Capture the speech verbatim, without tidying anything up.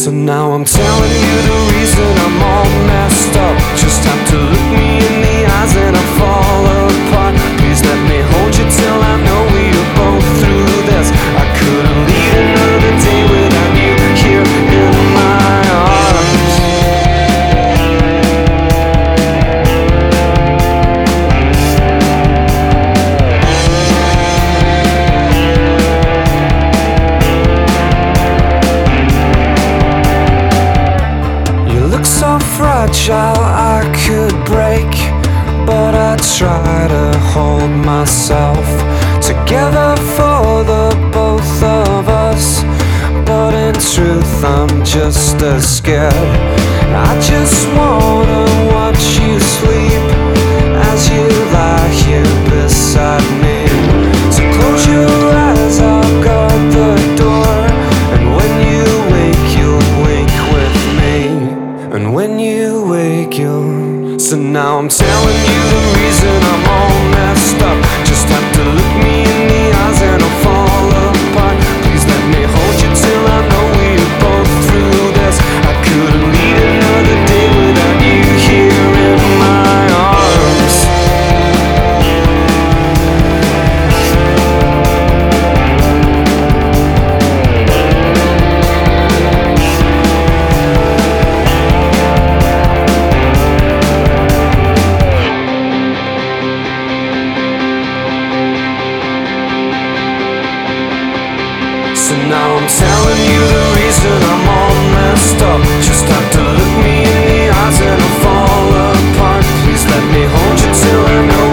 So now I'm telling you the reason I'm all messed up. Just have to look me in the eyes and I fall apart. Please let me hold you till I know we are both through this. I couldn't lead another day without you here in my arms. You look so fragile, I could break, but I try to hold myself together for the both of us. But in truth, I'm just as scared. I just wanna watch you sleep as you lie here beside me. So close your eyes, I'll guard the door, and when you wake, you'll wake with me. And when you wake, you'll... So now I'm telling you the reason I'm all messed up. Just have to look me in the eyes and I'll fall apart. Please let me hold you till I know we're both through this. I couldn't lead another day without you here in my arms. So now I'm telling you the reason I'm all messed up. Just have to look me in the eyes and I'll fall apart. Please let me hold you till I know